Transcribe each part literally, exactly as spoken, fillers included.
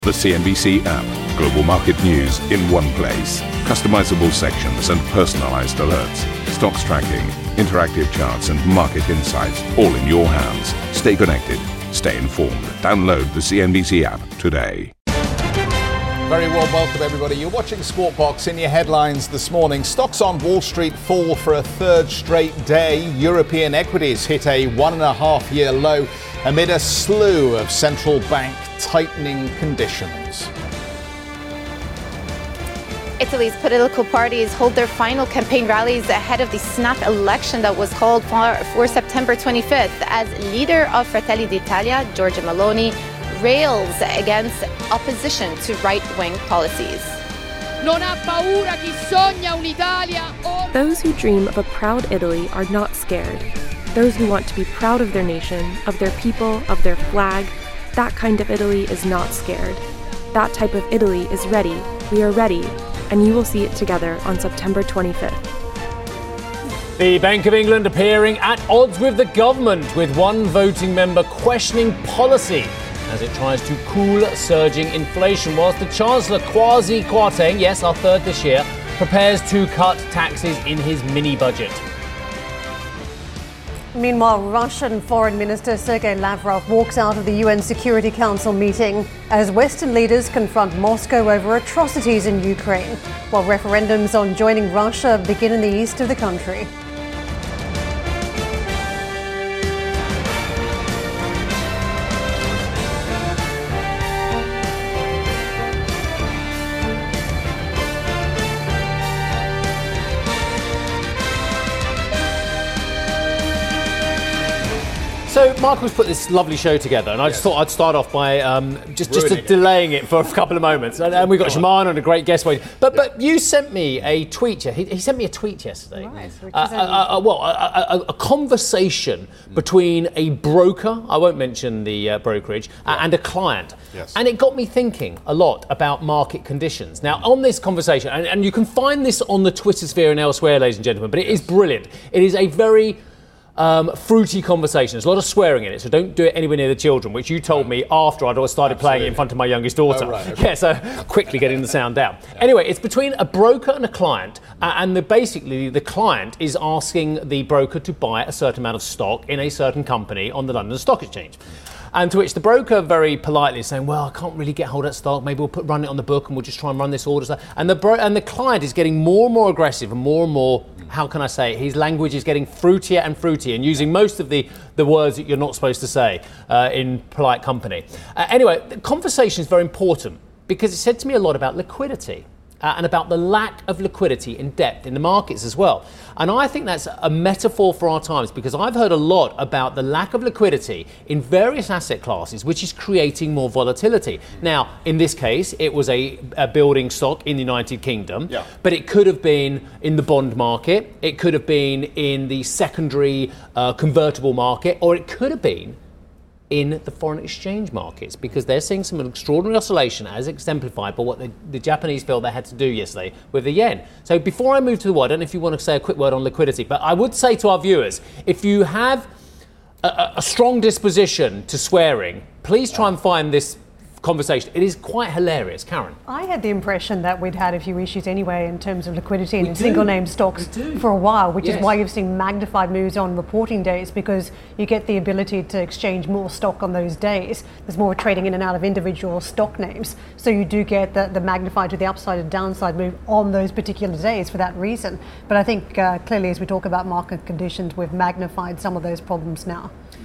The C N B C app. Global market news in one place. Customizable sections and personalized alerts. Stocks tracking, interactive charts and market insights all in your hands. Stay connected. Stay informed. Download the C N B C app today. Very warm welcome, everybody. You're watching Squawk Box. In your headlines this morning, stocks on Wall Street fall for a third straight day. European equities hit a one and a half year low amid a slew of central bank tightening conditions. Italy's political parties hold their final campaign rallies ahead of the snap election that was called for, for September twenty-fifth, as leader of Fratelli d'Italia, Giorgia Meloni, rails against opposition to right-wing policies. Those who dream of a proud Italy are not scared. Those who want to be proud of their nation, of their people, of their flag, that kind of Italy is not scared. That type of Italy is ready. We are ready, and you will see it together on September twenty-fifth. The Bank of England appearing at odds with the government, with one voting member questioning policy as it tries to cool surging inflation, whilst the Chancellor Kwasi Kwarteng, yes, our third this year, prepares to cut taxes in his mini-budget. Meanwhile, Russian Foreign Minister Sergei Lavrov walks out of the U N Security Council meeting as Western leaders confront Moscow over atrocities in Ukraine, while referendums on joining Russia begin in the east of the country. So Michael's put this lovely show together, and I yes. just thought I'd start off by um, just just a, delaying it for a couple of moments. And, and we've got Shimon and a great guest waiting. But yeah. but you sent me a tweet. He, he sent me a tweet yesterday. Right. Uh, uh, uh, well, a, a, a conversation mm. between a broker, I won't mention the uh, brokerage, yeah. and a client. Yes. And it got me thinking a lot about market conditions. Now, on this conversation, and, and you can find this on the Twitter sphere and elsewhere, ladies and gentlemen, but it yes. is brilliant. It is a very Um, fruity conversation. There's a lot of swearing in it, so don't do it anywhere near the children, which you told me after I'd started Absolutely. playing it in front of my youngest daughter. Oh, right, okay. Yeah, so quickly getting the sound down. Yeah. Anyway, it's between a broker and a client, uh, and the, basically the client is asking the broker to buy a certain amount of stock in a certain company on the London Stock Exchange. And to which the broker very politely is saying, well, I can't really get hold of that stock. Maybe we'll put, run it on the book and we'll just try and run this order. And the bro- and the client is getting more and more aggressive and more and more, how can I say, his language is getting fruitier and fruitier and using most of the, the words that you're not supposed to say uh, in polite company. Uh, anyway, the conversation is very important because it said to me a lot about liquidity. Uh, and about the lack of liquidity and depth in the markets as well. And I think that's a metaphor for our times, because I've heard a lot about the lack of liquidity in various asset classes, which is creating more volatility. Now, in this case, it was a, a building stock in the United Kingdom, yeah. but it could have been in the bond market, it could have been in the secondary uh, convertible market, or it could have been in the foreign exchange markets, because they're seeing some extraordinary oscillation as exemplified by what the, the Japanese felt they had to do yesterday with the yen. So before I move to the word, I don't know if you want to say a quick word on liquidity, but I would say to our viewers, if you have a, a strong disposition to swearing, please try and find this conversation. It is quite hilarious. Karen? I had the impression that we'd had a few issues anyway in terms of liquidity in single name stocks for a while, which yes. is why you've seen magnified moves on reporting days, because you get the ability to exchange more stock on those days. There's more trading in and out of individual stock names. So you do get the, the magnified to the upside and downside move on those particular days for that reason. But I think uh, clearly as we talk about market conditions, we've magnified some of those problems now.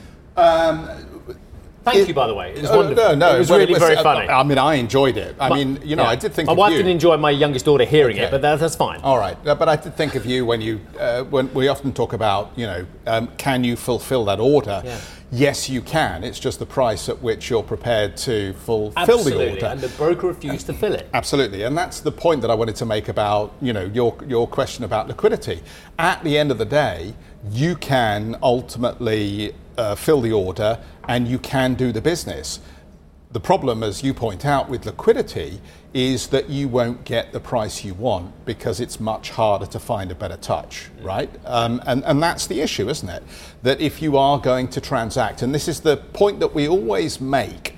Um, Thank it, you, by the way. It was uh, wonderful. No, no, it was well, really it was, very uh, funny. I mean, I enjoyed it. I but, mean, you know, yeah. I did think my of wife you. didn't enjoy my youngest daughter hearing okay. it, but that, that's fine. All right. Uh, but I did think of you when you, uh, when we often talk about, you know, um, can you fulfill that order? Yeah. Yes, you can. It's just the price at which you're prepared to fulfill Absolutely. the order. And the broker refused to fill it. Absolutely. And that's the point that I wanted to make about, you know, your your question about liquidity. At the end of the day, you can ultimately uh, fill the order and you can do the business. The problem, as you point out, with liquidity is that you won't get the price you want because it's much harder to find a better touch, right? Um, and, and that's the issue, isn't it? That if you are going to transact, and this is the point that we always make,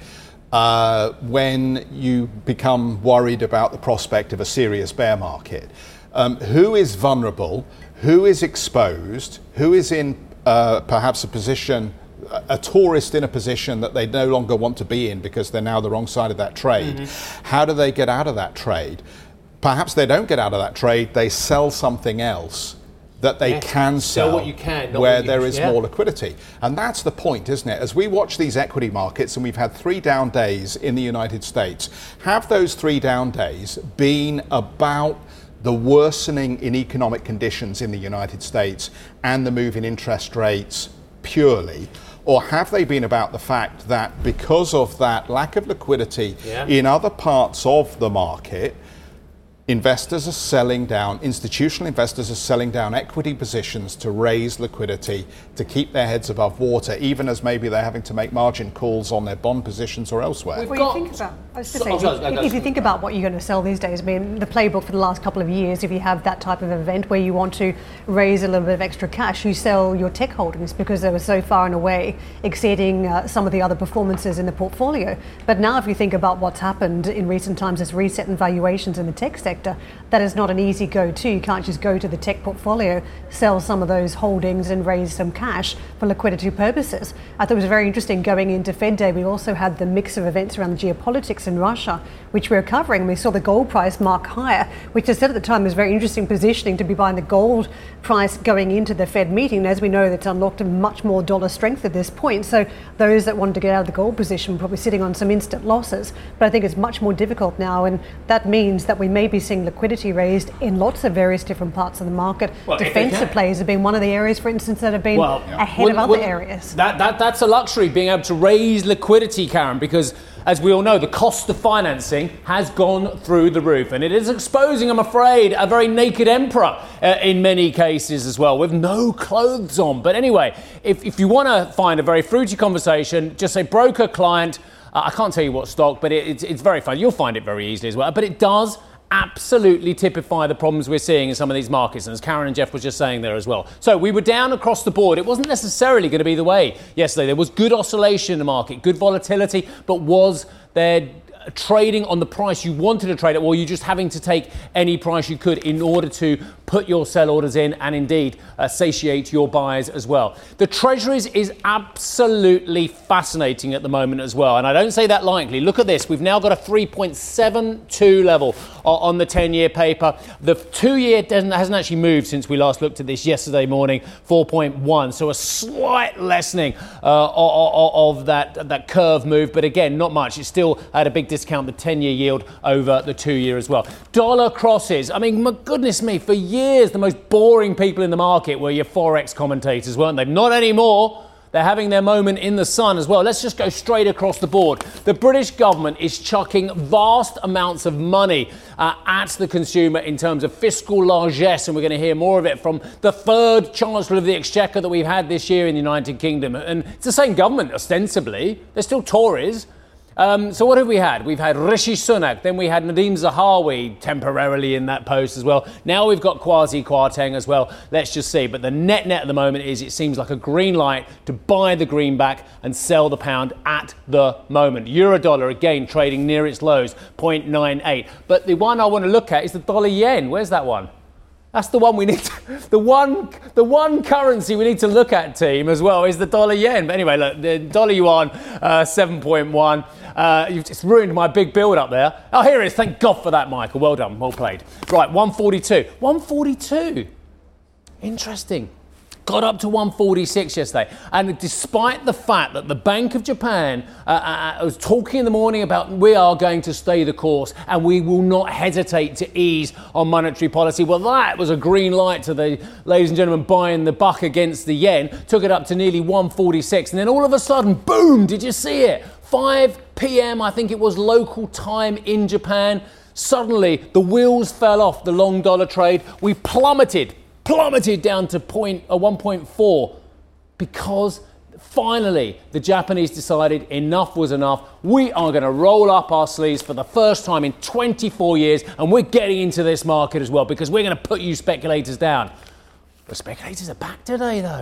uh, when you become worried about the prospect of a serious bear market. Um, who is vulnerable? Who is exposed? Who is in uh, perhaps a position, a tourist in a position that they no longer want to be in because they're now the wrong side of that trade? Mm-hmm. How do they get out of that trade? Perhaps they don't get out of that trade, they sell something else that they yes. can sell, sell what you can, not where what you there can. is yeah. more liquidity. And that's the point, isn't it? As we watch these equity markets, and we've had three down days in the United States, have those three down days been about the worsening in economic conditions in the United States and the move in interest rates purely? Or have they been about the fact that because of that lack of liquidity yeah. in other parts of the market, investors are selling down, institutional investors are selling down equity positions to raise liquidity, to keep their heads above water, even as maybe they're having to make margin calls on their bond positions or elsewhere? Well, you think about, I was just saying, so, if, if you think about what you're going to sell these days, I mean, the playbook for the last couple of years, if you have that type of event where you want to raise a little bit of extra cash, you sell your tech holdings because they were so far and away exceeding uh, some of the other performances in the portfolio. But now if you think about what's happened in recent times, this reset in valuations in the tech sector, that is not an easy go-to. You can't just go to the tech portfolio, sell some of those holdings and raise some cash for liquidity purposes. I thought it was very interesting going into Fed Day. We also had the mix of events around the geopolitics in Russia, which we were covering. We saw the gold price mark higher, which I said at the time was very interesting positioning to be buying the gold price going into the Fed meeting. And as we know, that's unlocked a much more dollar strength at this point. So those that wanted to get out of the gold position were probably sitting on some instant losses. But I think it's much more difficult now, and that means that we may be seeing liquidity raised in lots of various different parts of the market. Well, defensive plays have been one of the areas, for instance, that have been well, yeah. ahead well, of other well, areas. That, that That's a luxury, being able to raise liquidity, Karen, because as we all know, the cost of financing has gone through the roof, and it is exposing, I'm afraid, a very naked emperor uh, in many cases as well, with no clothes on. But anyway, if, if you want to find a very fruity conversation, just say broker, client. Uh, I can't tell you what stock, but it, it's, it's very fun. You'll find it very easily as well. But it does absolutely typify the problems we're seeing in some of these markets, and as Karen and Jeff was just saying there as well. So we were down across the board. It wasn't necessarily going to be the way yesterday. There was good oscillation in the market, good volatility, but was there trading on the price you wanted to trade at, or you just having to take any price you could in order to put your sell orders in and indeed uh, satiate your buyers as well. The Treasuries is absolutely fascinating at the moment as well, and I don't say that lightly. Look at this. We've now got a three point seven two level on the ten-year paper. The two-year doesn't, hasn't actually moved since we last looked at this yesterday morning, four point one. So a slight lessening uh, of, of that, that curve move, but again, not much. It's still at a big discount, the ten-year yield over the two-year as well. Dollar crosses. I mean, my goodness me, for years, the most boring people in the market were your Forex commentators, weren't they? Not anymore. They're having their moment in the sun as well. Let's just go straight across the board. The British government is chucking vast amounts of money uh, at the consumer in terms of fiscal largesse, and we're going to hear more of it from the third Chancellor of the Exchequer that we've had this year in the United Kingdom. And it's the same government, ostensibly. They're still Tories. Um, so what have we had? We've had Rishi Sunak, then we had Nadhim Zahawi temporarily in that post as well. Now we've got Kwasi Kwarteng as well. Let's just see. But the net net at the moment is it seems like a green light to buy the greenback and sell the pound at the moment. Euro dollar again trading near its lows, zero point nine eight. But the one I want to look at is the dollar yen. Where's that one? That's the one we need to, the one the one currency we need to look at, team, as well, is the dollar yen. But anyway, look, the dollar yuan, uh, seven point one. Uh, you've just ruined my big build up there. Oh, here it is. Thank God for that, Michael. Well done. Well played. Right, one forty-two. one forty-two. Interesting. Got up to one forty-six yesterday. And despite the fact that the Bank of Japan uh, uh, was talking in the morning about we are going to stay the course and we will not hesitate to ease on monetary policy, well, that was a green light to the ladies and gentlemen buying the buck against the yen. Took it up to nearly one forty-six. And then all of a sudden, boom, did you see it? five p.m, I think it was local time in Japan. Suddenly, the wheels fell off the long dollar trade. We plummeted. plummeted down to point, uh, one point four because finally the Japanese decided enough was enough. We are going to roll up our sleeves for the first time in twenty-four years, and we're getting into this market as well because we're going to put you speculators down. The speculators are back today, though.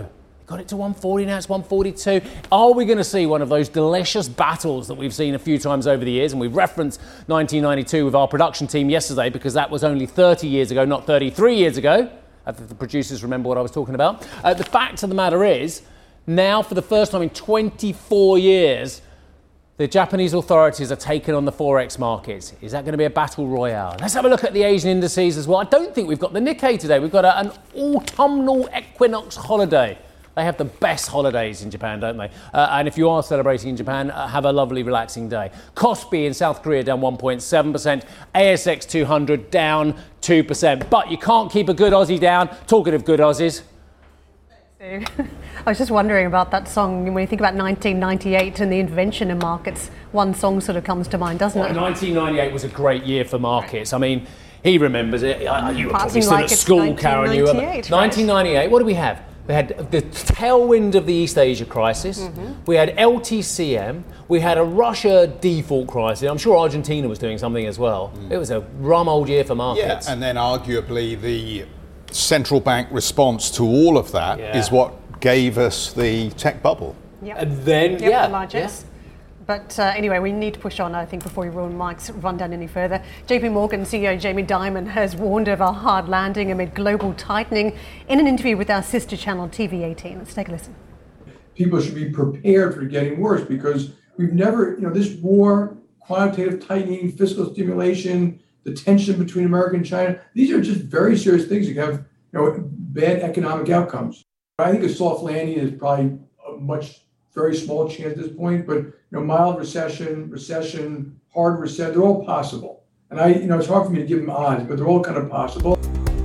Got it to one forty, now it's one forty-two. Are we going to see one of those delicious battles that we've seen a few times over the years? And we've referenced nineteen ninety-two with our production team yesterday because that was only thirty years ago, not thirty-three years ago. I think the producers remember what I was talking about. Uh, the fact of the matter is, now for the first time in twenty-four years, the Japanese authorities are taking on the Forex markets. Is that going to be a battle royale? Let's have a look at the Asian indices as well. I don't think we've got the Nikkei today. We've got a, an autumnal equinox holiday. They have the best holidays in Japan, don't they? Uh, and if you are celebrating in Japan, uh, have a lovely, relaxing day. Kospi in South Korea down one point seven percent. A S X two hundred down two percent. But you can't keep a good Aussie down. Talking of good Aussies. I was just wondering about that song. When you think about nineteen ninety-eight and the invention of markets, one song sort of comes to mind, doesn't well, it? nineteen ninety-eight was a great year for markets. I mean, he remembers it. You were probably still like at school, Karen. You were nineteen ninety-eight. Right? What do we have? We had the tailwind of the East Asia crisis. Mm-hmm. We had L T C M. We had a Russia default crisis. I'm sure Argentina was doing something as well. Mm. It was a rum old year for markets. Yeah, and then arguably the central bank response to all of that yeah. is what gave us the tech bubble. Yep. And then, yep, yeah. The largest. Yeah. But uh, anyway, we need to push on, I think, before we ruin Mike's rundown any further. J P Morgan C E O Jamie Dimon has warned of a hard landing amid global tightening in an interview with our sister channel T V eighteen. Let's take a listen. People should be prepared for getting worse because we've never, you know, this war, quantitative tightening, fiscal stimulation, the tension between America and China, these are just very serious things that have, you know, bad economic outcomes. I think a soft landing is probably a much very small chance at this point, but you know, mild recession, recession, hard recession, they're all possible. And I, you know, it's hard for me to give them odds, but they're all kind of possible.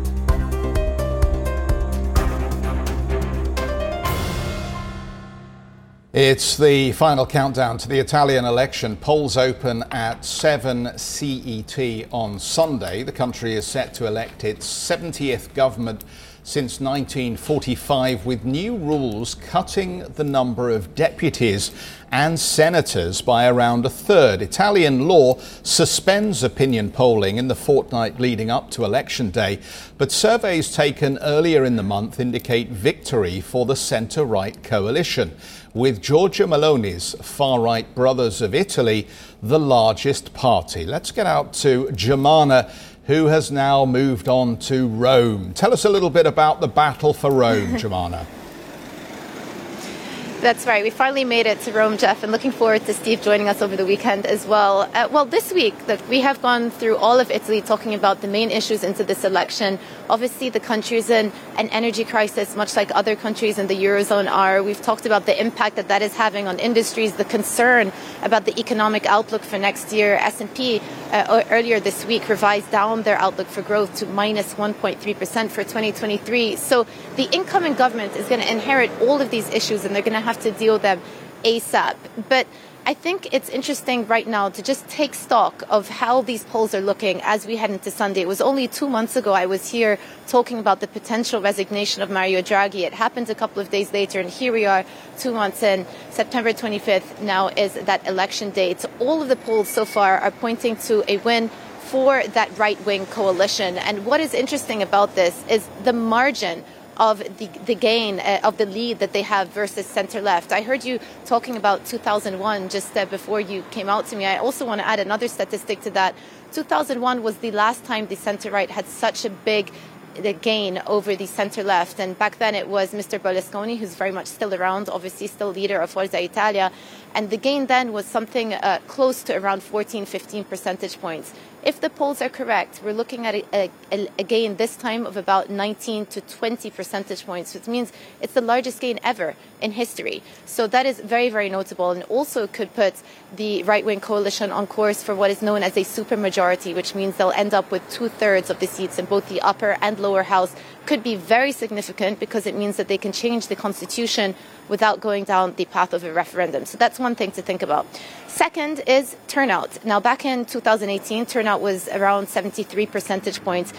It's the final countdown to the Italian election. Polls open at seven C E T on Sunday. The country is set to elect its seventieth government since nineteen forty-five, with new rules cutting the number of deputies and senators by around a third. Italian law suspends opinion polling in the fortnight leading up to election day, but surveys taken earlier in the month indicate victory for the centre-right coalition, with Giorgia Meloni's far-right Brothers of Italy the largest party. Let's get out to Germana, who has now moved on to Rome. Tell us a little bit about the battle for Rome, Germana. That's right. We finally made it to Rome, Jeff, and looking forward to Steve joining us over the weekend as well. Uh, well, this week, look, we have gone through all of Italy talking about the main issues into this election. Obviously, the country is in an energy crisis, much like other countries in the Eurozone are. We've talked about the impact that that is having on industries, the concern about the economic outlook for next year. S and P uh, earlier this week revised down their outlook for growth to minus one point three percent for twenty twenty-three. So the incoming government is going to inherit all of these issues, and they're going to have to deal with them ASAP. But I think it's interesting right now to just take stock of how these polls are looking as we head into Sunday. It was only two months ago I was here talking about the potential resignation of Mario Draghi. It happened a couple of days later, and here we are two months in. September twenty-fifth now is that election date. All of the polls so far are pointing to a win for that right-wing coalition. And what is interesting about this is the margin of the, the gain uh, of the lead that they have versus center-left. I heard you talking about two thousand one just uh, before you came out to me. I also want to add another statistic to that. two thousand one was the last time the center-right had such a big the gain over the center-left. And back then it was Mister Berlusconi, who's very much still around, obviously still leader of Forza Italia. And the gain then was something uh, close to around fourteen, fifteen percentage points. If the polls are correct, we're looking at a, a, a gain this time of about nineteen to twenty percentage points, which means it's the largest gain ever in history. So that is very, very notable, and also could put the right-wing coalition on course for what is known as a supermajority, which means they'll end up with two-thirds of the seats in both the upper and lower house. Could be very significant because it means that they can change the constitution without going down the path of a referendum. So that's one thing to think about. Second is turnout. Now, back in two thousand eighteen, turnout was around seventy-three percentage points.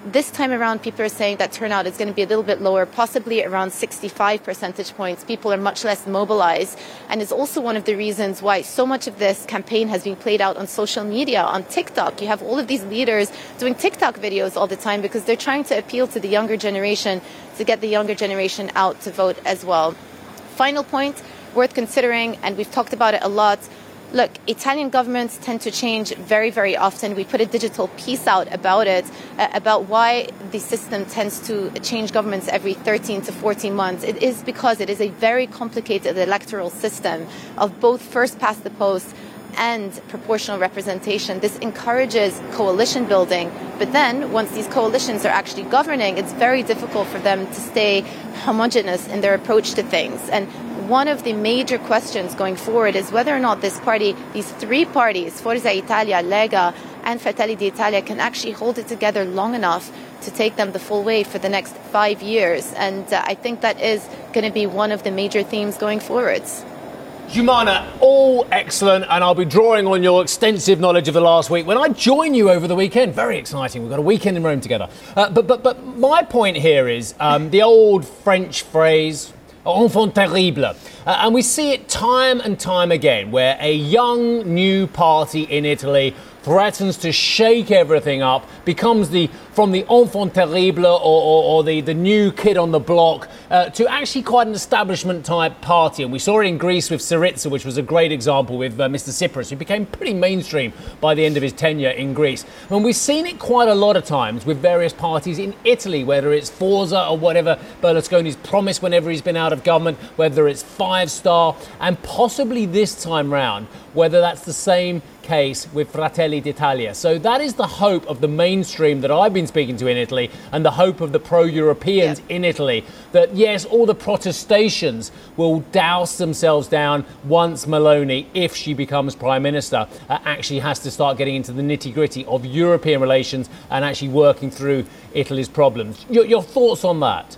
This time around, people are saying that turnout is going to be a little bit lower, possibly around sixty-five percentage points. People are much less mobilized. And it's also one of the reasons why so much of this campaign has been played out on social media, on TikTok. You have all of these leaders doing TikTok videos all the time because they're trying to appeal to the younger generation, to get the younger generation out to vote as well. Final point worth considering, and we've talked about it a lot. Look, Italian governments tend to change very, very often. We put a digital piece out about it, uh, about why the system tends to change governments every thirteen to fourteen months. It is because it is a very complicated electoral system of both first past the post and proportional representation. This encourages coalition building, but then once these coalitions are actually governing, it's very difficult for them to stay homogeneous in their approach to things. And one of the major questions going forward is whether or not this party, these three parties, Forza Italia, Lega, and Fratelli d'Italia, can actually hold it together long enough to take them the full way for the next five years. And uh, I think that is going to be one of the major themes going forwards. Jumana, all excellent, and I'll be drawing on your extensive knowledge of the last week when I join you over the weekend. Very exciting. We've got a weekend in Rome together. Uh, but, but, but my point here is um, the old French phrase, enfant terrible. Uh, and we see it time and time again where a young new party in Italy threatens to shake everything up, becomes the from the enfant terrible or, or, or the, the new kid on the block uh, to actually quite an establishment type party. And we saw it in Greece with Syriza, which was a great example with uh, Mister Tsipras, who became pretty mainstream by the end of his tenure in Greece. And we've seen it quite a lot of times with various parties in Italy, whether it's Forza or whatever Berlusconi's promised whenever he's been out of government, whether it's Five Star, and possibly this time round, whether that's the same case with Fratelli d'Italia. So that is the hope of the mainstream that I've been speaking to in Italy, and the hope of the pro-Europeans yeah. in Italy, that yes, all the protestations will douse themselves down once Meloni, if she becomes Prime Minister, uh, actually has to start getting into the nitty-gritty of European relations and actually working through Italy's problems. Your, your thoughts on that?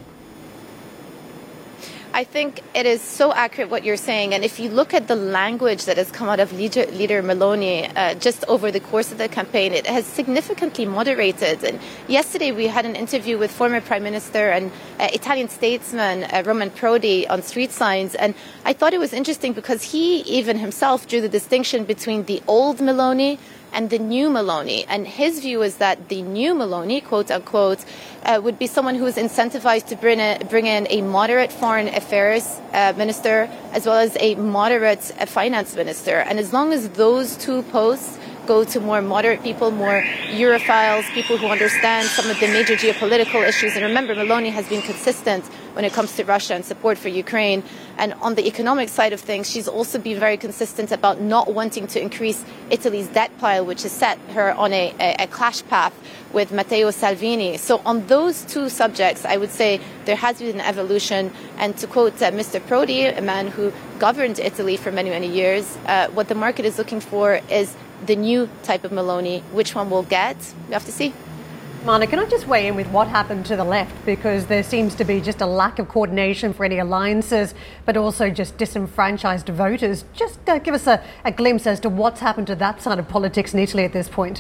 I think it is so accurate what you're saying. And if you look at the language that has come out of leader, leader Meloni uh, just over the course of the campaign, it has significantly moderated. And yesterday we had an interview with former Prime Minister and uh, Italian statesman uh, Roman Prodi on Street Signs. And I thought it was interesting because he even himself drew the distinction between the old Meloni and the new Meloni. And his view is that the new Meloni, quote unquote, uh, would be someone who is incentivized to bring, a, bring in a moderate foreign affairs uh, minister as well as a moderate uh, finance minister. And as long as those two posts go to more moderate people, more Europhiles, people who understand some of the major geopolitical issues. And remember, Meloni has been consistent when it comes to Russia and support for Ukraine. And on the economic side of things, she's also been very consistent about not wanting to increase Italy's debt pile, which has set her on a, a, a clash path with Matteo Salvini. So on those two subjects, I would say there has been an evolution. And to quote uh, Mister Prodi, a man who governed Italy for many, many years, uh, what the market is looking for is the new type of Meloni. Which one we'll get, we have to see. Mana, can I just weigh in with what happened to the left? Because there seems to be just a lack of coordination for any alliances, but also just disenfranchised voters. Just uh, give us a, a glimpse as to what's happened to that side of politics in Italy at this point.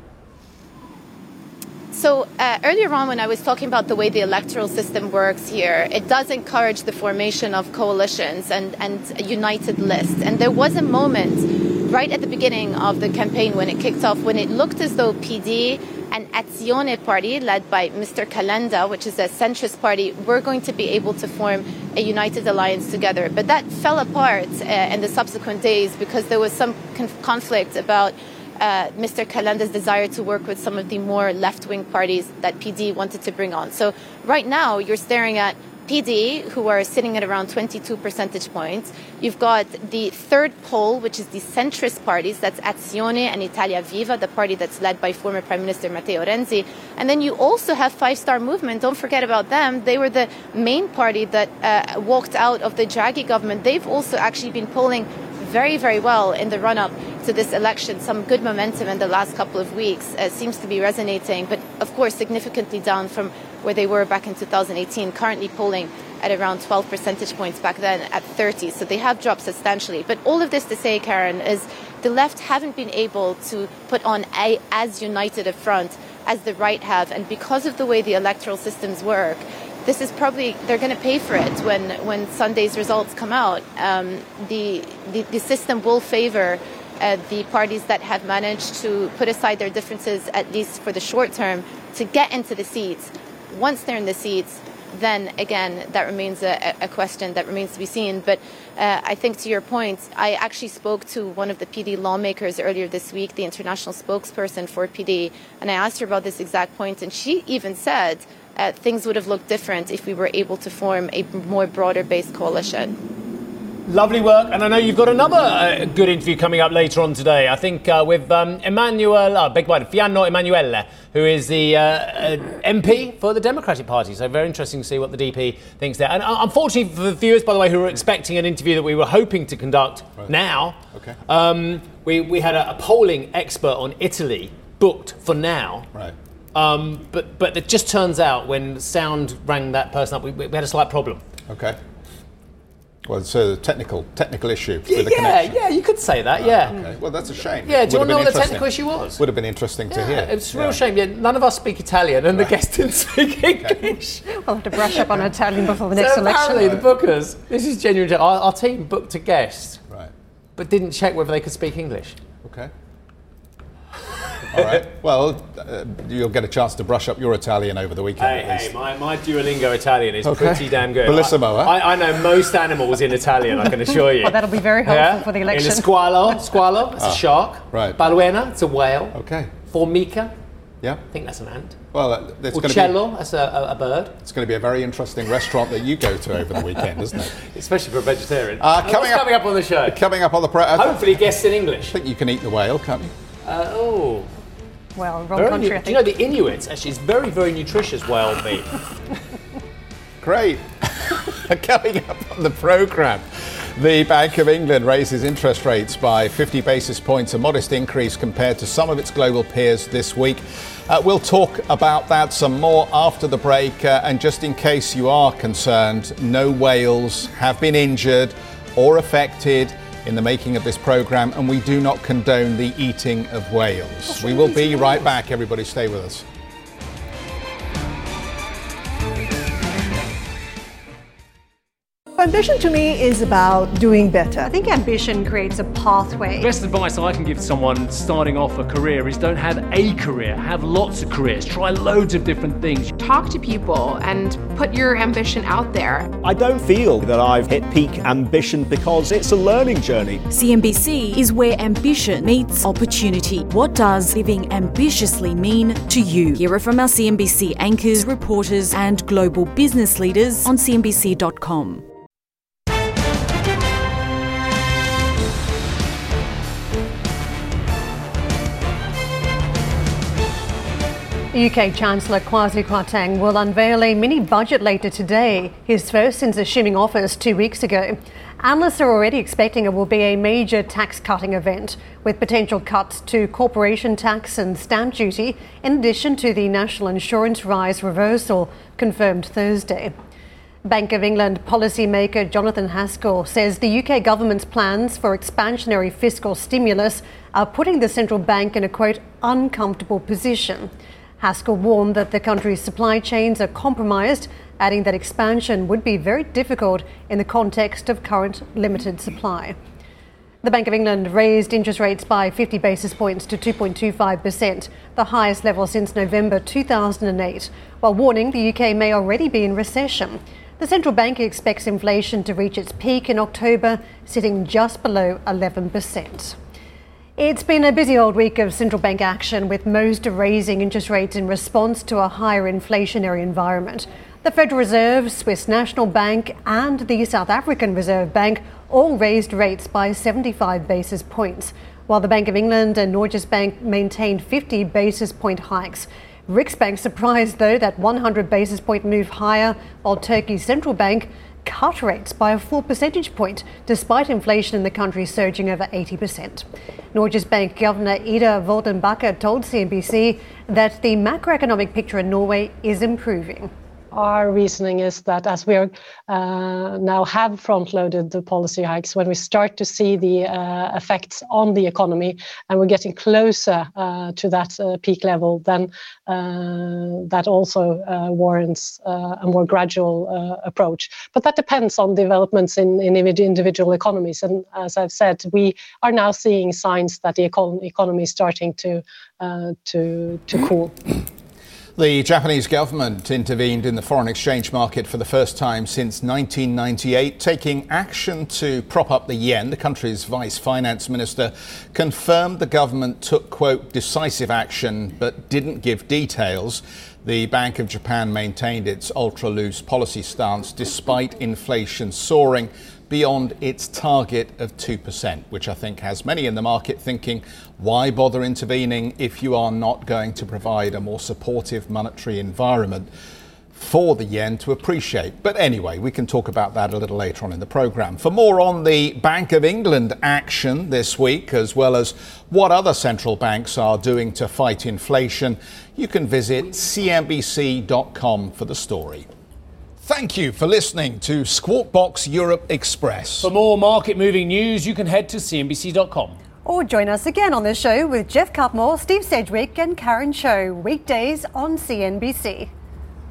So uh, earlier on, when I was talking about the way the electoral system works here, it does encourage the formation of coalitions and, and united lists. And there was a moment right at the beginning of the campaign when it kicked off, when it looked as though P D and Azione party, led by Mister Calenda, which is a centrist party, were going to be able to form a united alliance together. But that fell apart uh, in the subsequent days because there was some conf- conflict about uh, Mister Calenda's desire to work with some of the more left-wing parties that P D wanted to bring on. So right now you're staring at P D, who are sitting at around twenty-two percentage points. You've got the third pole, which is the centrist parties. That's Azione and Italia Viva, the party that's led by former Prime Minister Matteo Renzi. And then you also have Five Star Movement. Don't forget about them. They were the main party that uh, walked out of the Draghi government. They've also actually been polling very, very well in the run-up to this election. Some good momentum in the last couple of weeks uh, seems to be resonating, but of course significantly down from where they were back in two thousand eighteen, currently polling at around twelve percentage points, back then at thirty. So they have dropped substantially. But all of this to say, Karen, is the left haven't been able to put on a, as united a front as the right have. And because of the way the electoral systems work, this is probably, they're going to pay for it when, when Sunday's results come out. Um, the, the, the system will favor uh, the parties that have managed to put aside their differences, at least for the short term, to get into the seats. Once they're in the seats, then again, that remains a, a question that remains to be seen. But uh, I think to your point, I actually spoke to one of the P D lawmakers earlier this week, the international spokesperson for P D, and I asked her about this exact point, and she even said uh, things would have looked different if we were able to form a more broader-based coalition. Lovely work, and I know you've got another uh, good interview coming up later on today. I think uh, with um, Emmanuel, uh, beg pardon, Fianno Emanuele, who is the uh, uh, M P for the Democratic Party. So very interesting to see what the D P thinks there. And uh, unfortunately for the viewers, by the way, who were expecting an interview that we were hoping to conduct right now, okay. um, we, we had a, a polling expert on Italy booked for now. Right. Um, but but it just turns out when sound rang that person up, we, we had a slight problem. Okay. Well, it's a technical technical issue yeah, with the yeah, connection. Yeah, you could say that, yeah. Oh, okay. Well, that's a shame. Yeah, do you want to know what the interesting. technical issue was? Would have been interesting yeah, to hear. It's a real yeah. shame. Yeah, none of us speak Italian, and right. the guest didn't speak English. We'll have to brush up on Italian before the next so election. Apparently, right. the bookers, this is genuine. Our, our team booked a guest, right. but didn't check whether they could speak English. Okay. All right. Well, uh, you'll get a chance to brush up your Italian over the weekend. Hey, at least. hey, my, my Duolingo Italian is okay. pretty damn good. Bellissimo, I, I, I know most animals in Italian, I can assure you. Well, that'll be very helpful yeah? for the election. In a squalo, squalo, it's ah, a shark. Right. Baluena, it's a whale. Okay. Formica, yeah. I think that's an ant. Well, uh, it's going Uccello, to be that's a, a, a bird. It's going to be a very interesting restaurant that you go to over the weekend, isn't it? Especially for a vegetarian. Uh, coming, coming, up, up, coming up on the show. Coming up on the... Pre- I Hopefully guests in English. I think you can eat the whale, can't you? Uh, oh. Well, wrong very country, nu- I think. Do you know the Inuits? Actually, it's very, very nutritious whale meat. Great. Coming up on the programme, the Bank of England raises interest rates by fifty basis points, a modest increase compared to some of its global peers this week. Uh, we'll talk about that some more after the break. Uh, and just in case you are concerned, no whales have been injured or affected in the making of this programme, and we do not condone the eating of whales. We will be right back. Everybody stay with us. Ambition to me is about doing better. I think ambition creates a pathway. The best advice I can give someone starting off a career is don't have a career, have lots of careers, try loads of different things. Talk to people and put your ambition out there. I don't feel that I've hit peak ambition because it's a learning journey. C N B C is where ambition meets opportunity. What does living ambitiously mean to you? Hear it from our C N B C anchors, reporters and global business leaders on C N B C dot com. U K Chancellor Kwasi Kwarteng will unveil a mini-budget later today, his first since assuming office two weeks ago. Analysts are already expecting it will be a major tax-cutting event, with potential cuts to corporation tax and stamp duty, in addition to the national insurance rise reversal confirmed Thursday. Bank of England policymaker Jonathan Haskell says the U K government's plans for expansionary fiscal stimulus are putting the central bank in a, quote, uncomfortable position. Haskell warned that the country's supply chains are compromised, adding that expansion would be very difficult in the context of current limited supply. The Bank of England raised interest rates by fifty basis points to two point two five percent, the highest level since November two thousand eight, while warning the U K may already be in recession. The central bank expects inflation to reach its peak in October, sitting just below eleven percent. It's been a busy old week of central bank action, with most raising interest rates in response to a higher inflationary environment. The Federal Reserve, Swiss National Bank and the South African Reserve Bank all raised rates by seventy-five basis points, while the Bank of England and Norges Bank maintained fifty basis point hikes. Riksbank surprised, though, that one hundred basis point move higher, while Turkey's central bank cut rates by a full percentage point, despite inflation in the country surging over eighty percent. Norges Bank Governor Ida Woldenbacher told C N B C that the macroeconomic picture in Norway is improving. our reasoning is that as we are uh, now have front-loaded the policy hikes, when we start to see the uh, effects on the economy and we're getting closer uh, to that uh, peak level, then uh, that also uh, warrants uh, a more gradual uh, approach. But that depends on developments in, in individual economies. And as I've said, we are now seeing signs that the econ- economy is starting to uh, to to cool. The Japanese government intervened in the foreign exchange market for the first time since nineteen ninety-eight, taking action to prop up the yen. The country's vice finance minister confirmed the government took, quote, decisive action, but didn't give details. The Bank of Japan maintained its ultra-loose policy stance despite inflation soaring beyond its target of two percent, which I think has many in the market thinking, why bother intervening if you are not going to provide a more supportive monetary environment for the yen to appreciate? But anyway, we can talk about that a little later on in the programme. For more on the Bank of England action this week, as well as what other central banks are doing to fight inflation, you can visit C N B C dot com for the story. Thank you for listening to Squawk Box Europe Express. For more market-moving news, you can head to C N B C dot com. Or join us again on the show with Jeff Cutmore, Steve Sedgwick and Karen Cho, weekdays on C N B C.